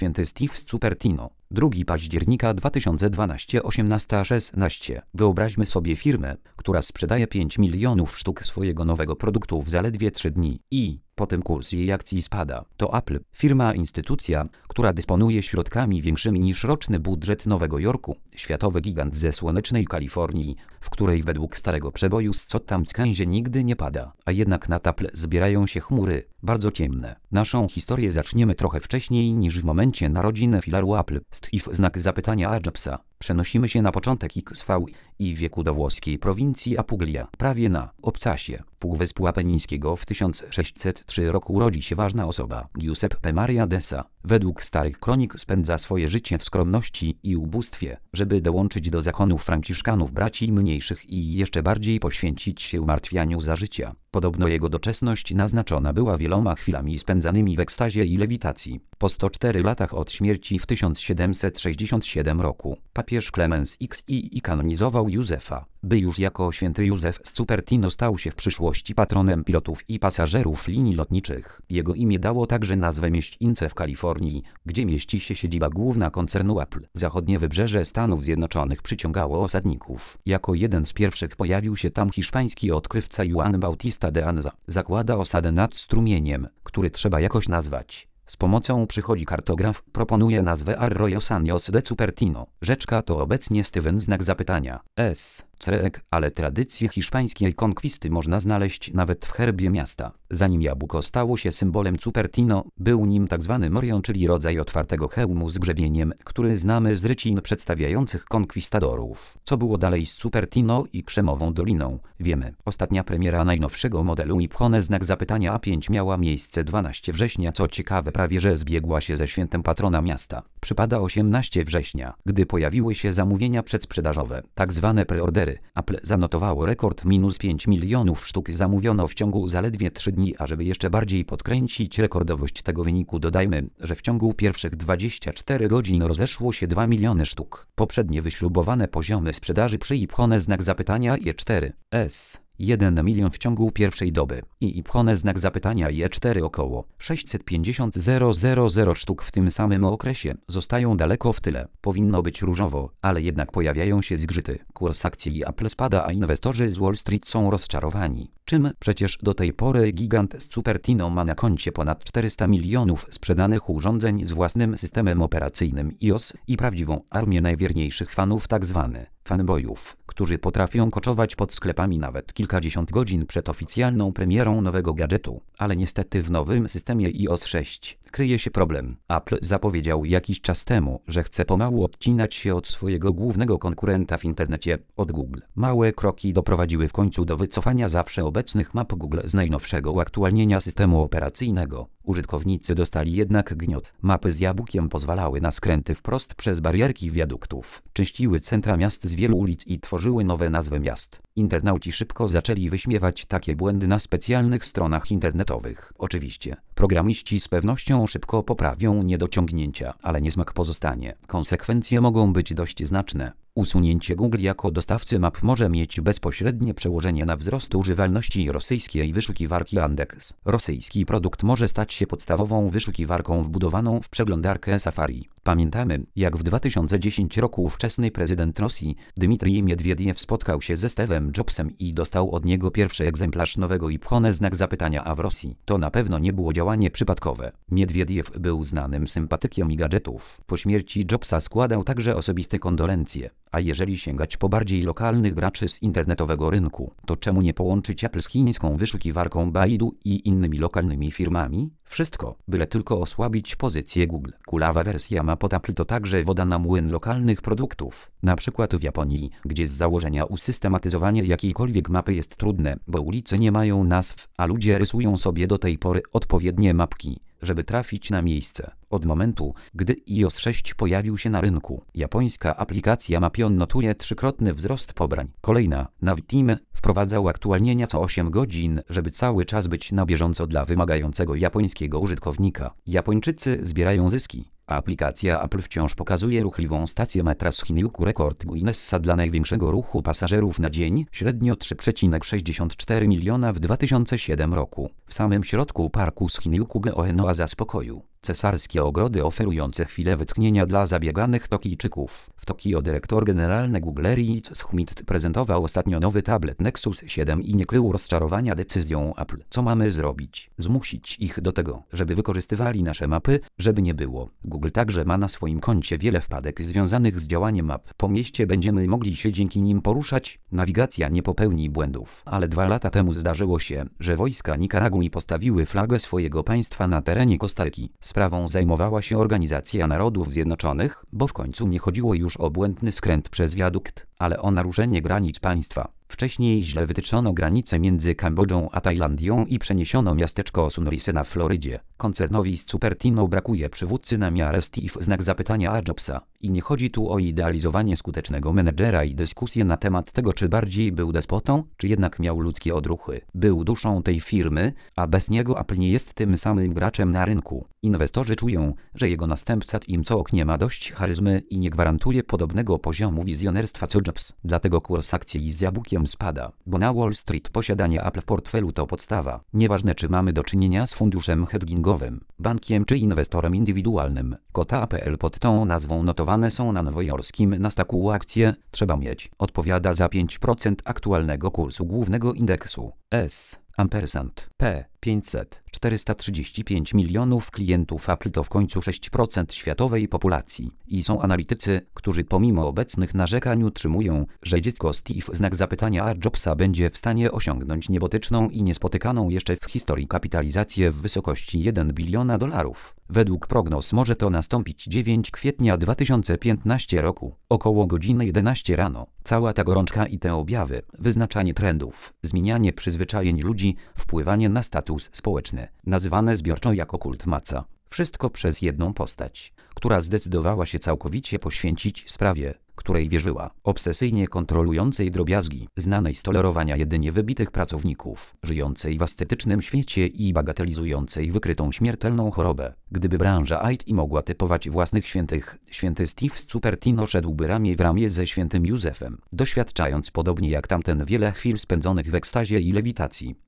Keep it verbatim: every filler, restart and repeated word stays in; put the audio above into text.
święty Steve z Cupertino. drugiego października dwa tysiące dwunastego, osiemnasta szesnaście. Wyobraźmy sobie firmę, która sprzedaje pięć milionów sztuk swojego nowego produktu w zaledwie trzy dni i potem kurs jej akcji spada. To Apple, firma instytucja, która dysponuje środkami większymi niż roczny budżet Nowego Jorku, światowy gigant ze słonecznej Kalifornii, w której według starego przeboju z co tam skęzie nigdy nie pada, a jednak nad Apple zbierają się chmury, bardzo ciemne. Naszą historię zaczniemy trochę wcześniej niż w momencie narodzin filaru Apple, Steve znak zapytania a Jobsa. Przenosimy się na początek X V i wieku do włoskiej prowincji Apuglia, prawie na obcasie Półwyspu Apenińskiego. W tysiąc sześćset trzecim roku urodzi się ważna osoba, Giuseppe Maria Dessa. Według starych kronik spędza swoje życie w skromności i ubóstwie, żeby dołączyć do zakonów franciszkanów braci mniejszych i jeszcze bardziej poświęcić się umartwianiu za życia. Podobno jego doczesność naznaczona była wieloma chwilami spędzanymi w ekstazie i lewitacji. Po sto czterech latach od śmierci w tysiąc siedemset sześćdziesiątym siódmym roku papież Klemens X I kanonizował Józefa, by już jako święty Józef z Cupertino stał się w przyszłości patronem pilotów i pasażerów linii lotniczych. Jego imię dało także nazwę mieścińce w Kalifornii, gdzie mieści się siedziba główna koncernu Apple. Zachodnie wybrzeże Stanów Zjednoczonych przyciągało osadników. Jako jeden z pierwszych pojawił się tam hiszpański odkrywca Juan Bautista de Anza. Zakłada osadę nad strumieniem, który trzeba jakoś nazwać. Z pomocą przychodzi kartograf, proponuje nazwę Arroyo San José de Cupertino. Rzeczka to obecnie Steven znak zapytania S. Crek, ale tradycje hiszpańskiej konkwisty można znaleźć nawet w herbie miasta. Zanim jabłko stało się symbolem Cupertino, był nim tzw. morion, czyli rodzaj otwartego hełmu z grzebieniem, który znamy z rycin przedstawiających konkwistadorów. Co było dalej z Cupertino i Krzemową Doliną, wiemy. Ostatnia premiera najnowszego modelu Iphone znak zapytania A pięć miała miejsce dwunastego września, co ciekawe prawie że zbiegła się ze świętem patrona miasta. Przypada osiemnastego września, gdy pojawiły się zamówienia przedsprzedażowe, tzw. preordery. Apple zanotowało rekord minus pięć milionów sztuk zamówiono w ciągu zaledwie trzech dni, a żeby jeszcze bardziej podkręcić rekordowość tego wyniku dodajmy, że w ciągu pierwszych dwudziestu czterech godzin rozeszło się dwa miliony sztuk. Poprzednie wyśrubowane poziomy sprzedaży przy iPhone znak zapytania E cztery S. jeden milion w ciągu pierwszej doby i iPhone znak zapytania E cztery około sześćset pięćdziesiąt tysięcy sztuk w tym samym okresie zostają daleko w tyle. Powinno być różowo, ale jednak pojawiają się zgrzyty. Kurs akcji Apple spada, a inwestorzy z Wall Street są rozczarowani. Czym? Przecież do tej pory gigant z Cupertino ma na koncie ponad czterysta milionów sprzedanych urządzeń z własnym systemem operacyjnym iOS i prawdziwą armię najwierniejszych fanów, tzw. fanboyów, którzy potrafią koczować pod sklepami nawet kilkadziesiąt godzin przed oficjalną premierą nowego gadżetu. Ale niestety w nowym systemie iOS sześć kryje się problem. Apple zapowiedział jakiś czas temu, że chce pomału odcinać się od swojego głównego konkurenta w internecie, od Google. Małe kroki doprowadziły w końcu do wycofania zawsze obecnych map Google z najnowszego uaktualnienia systemu operacyjnego. Użytkownicy dostali jednak gniot. Mapy z jabłkiem pozwalały na skręty wprost przez barierki wiaduktów, czyściły centra miast z wielu ulic i tworzyły nowe nazwy miast. Internauci szybko zaczęli wyśmiewać takie błędy na specjalnych stronach internetowych. Oczywiście, programiści z pewnością szybko poprawią niedociągnięcia, ale niesmak pozostanie. Konsekwencje mogą być dość znaczne. Usunięcie Google jako dostawcy map może mieć bezpośrednie przełożenie na wzrost używalności rosyjskiej wyszukiwarki Yandex. Rosyjski produkt może stać się podstawową wyszukiwarką wbudowaną w przeglądarkę Safari. Pamiętamy, jak w dwa tysiące dziesiątym roku ówczesny prezydent Rosji, Dmitrij Miedwiediew, spotkał się ze Steve'em Jobsem i dostał od niego pierwszy egzemplarz nowego iPhone znak zapytania, a w Rosji to na pewno nie było działanie przypadkowe. Miedwiediew był znanym sympatykiem i gadżetów. Po śmierci Jobsa składał także osobiste kondolencje. A jeżeli sięgać po bardziej lokalnych graczy z internetowego rynku, to czemu nie połączyć Apple z chińską wyszukiwarką Baidu i innymi lokalnymi firmami? Wszystko, byle tylko osłabić pozycję Google. Kulawa wersja map od Apple to także woda na młyn lokalnych produktów. Na przykład w Japonii, gdzie z założenia usystematyzowanie jakiejkolwiek mapy jest trudne, bo ulice nie mają nazw, a ludzie rysują sobie do tej pory odpowiednie mapki, żeby trafić na miejsce. Od momentu, gdy iOS sześć pojawił się na rynku, japońska aplikacja Mapion notuje trzykrotny wzrost pobrań. Kolejna, Naviteam, wprowadza uaktualnienia co osiem godzin, żeby cały czas być na bieżąco dla wymagającego japońskiego użytkownika. Japończycy zbierają zyski, a aplikacja Apple wciąż pokazuje ruchliwą stację metra z Shinjuku. Rekord Guinnessa dla największego ruchu pasażerów na dzień, średnio trzy przecinek sześćdziesiąt cztery miliona w dwa tysiące siódmym roku. W samym środku parku z Shinjuku Goen oaza spokoju. Cesarskie ogrody oferujące chwilę wytchnienia dla zabieganych Tokijczyków. W Tokio dyrektor generalny Google Reed Schmidt prezentował ostatnio nowy tablet Nexus siedem i nie krył rozczarowania decyzją Apple. Co mamy zrobić? Zmusić ich do tego, żeby wykorzystywali nasze mapy, żeby nie było. Google także ma na swoim koncie wiele wpadek związanych z działaniem map. Po mieście będziemy mogli się dzięki nim poruszać, nawigacja nie popełni błędów. Ale dwa lata temu zdarzyło się, że wojska Nikaragui postawiły flagę swojego państwa na terenie Kostaryki. Sprawą zajmowała się Organizacja Narodów Zjednoczonych, bo w końcu nie chodziło już o błędny skręt przez wiadukt, ale o naruszenie granic państwa. Wcześniej źle wytyczono granice między Kambodżą a Tajlandią i przeniesiono miasteczko Sunrise na Florydzie. Koncernowi z Cupertino brakuje przywódcy na miarę Steve znak zapytania a Jobsa. I nie chodzi tu o idealizowanie skutecznego menedżera i dyskusję na temat tego, czy bardziej był despotą, czy jednak miał ludzkie odruchy. Był duszą tej firmy, a bez niego Apple nie jest tym samym graczem na rynku. Inwestorzy czują, że jego następca Tim Cook nie ma dość charyzmy i nie gwarantuje podobnego poziomu wizjonerstwa co Jobs. Dlatego kurs akcji z jabłkiem spada, bo na Wall Street posiadanie Apple w portfelu to podstawa. Nieważne, czy mamy do czynienia z funduszem hedgingowym, bankiem czy inwestorem indywidualnym. Kota P L pod tą nazwą notowane są na nowojorskim Nasdaqu. Akcje trzeba mieć. Odpowiada za pięć procent aktualnego kursu głównego indeksu S ampersand P pięćset. czterysta trzydzieści pięć milionów klientów Apple to w końcu sześć procent światowej populacji. I są analitycy, którzy pomimo obecnych narzekań utrzymują, że dziecko Steve znak zapytania a Jobsa będzie w stanie osiągnąć niebotyczną i niespotykaną jeszcze w historii kapitalizację w wysokości jeden biliona dolarów. Według prognoz może to nastąpić dziewiątego kwietnia dwa tysiące piętnastego roku, około godziny jedenastej rano. Cała ta gorączka i te objawy, wyznaczanie trendów, zmienianie przyzwyczajeń ludzi, wpływanie na status społeczny, nazywane zbiorczo jako kult Maca. Wszystko przez jedną postać, która zdecydowała się całkowicie poświęcić sprawie, której wierzyła, obsesyjnie kontrolującej drobiazgi, znanej z tolerowania jedynie wybitych pracowników, żyjącej w ascetycznym świecie i bagatelizującej wykrytą śmiertelną chorobę. Gdyby branża I T mogła typować własnych świętych, święty Steve z Cupertino szedłby ramię w ramię ze świętym Józefem, doświadczając podobnie jak tamten wiele chwil spędzonych w ekstazie i lewitacji.